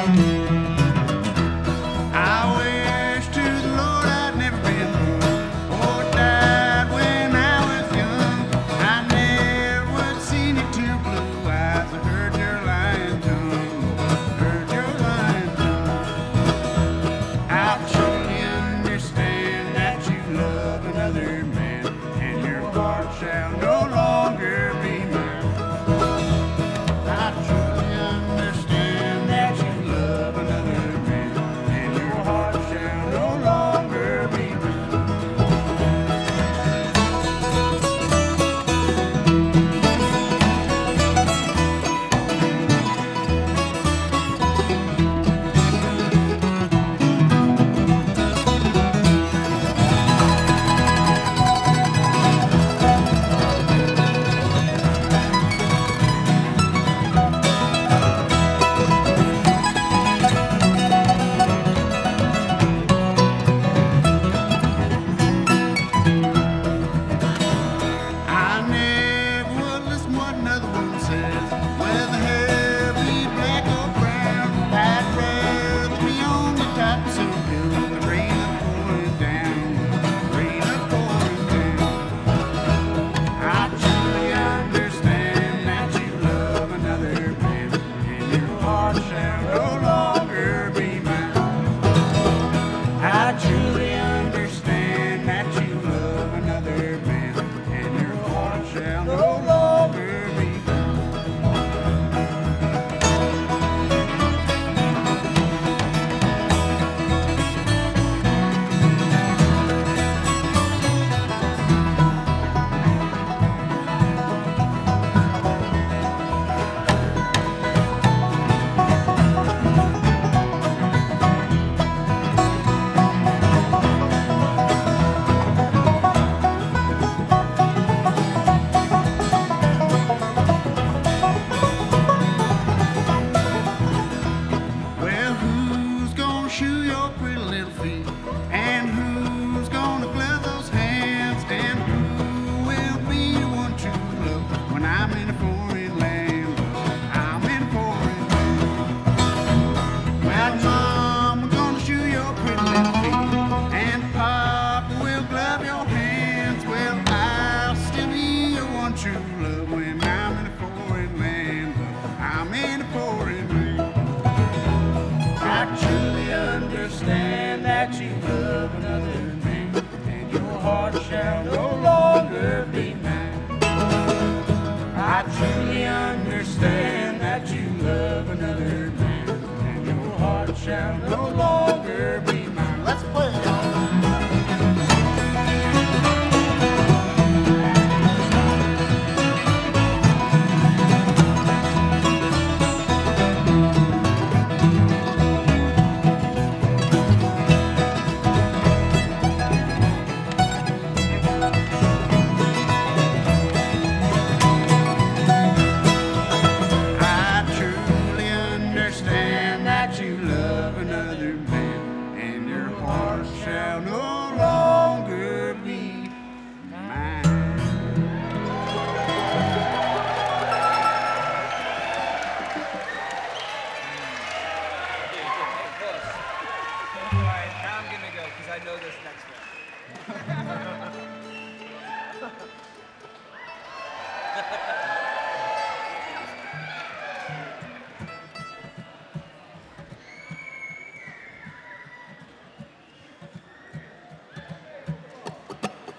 I wish to the Lord I'd never been born or died when I was young. I never would seen your two blue eyes. I heard your lying tongue, heard your lying tongue. I truly understand that you love another man, and your heart shall no longer be mine. I truly understand that you love another man, and your heart shall no longer be mine. I never will listen to what another woman says, whether heavy, black or brown. I'd rather be on the top of some hill with rain a pouring down, rain a pouring down. I truly understand that you love another man, and your heart shall no longer be mine. I truly understand that you love another man, and your heart shall no longer be mine. Well, who's gonna shoe your pretty little feet? And who's gonna glove those hands? And who will be your one true love when I'm in a foreign land? I'm in a foreign land. Well, Mama gonna shoe your pretty little feet, and Papa will glove your hands. Well, I'll still be your one true love when I'm in a foreign land. I'm in a foreign land. I truly understand that you love another man, and your heart shall no longer be mine. I truly understand that you love another man, and your heart shall no longer be mine. Let's play it.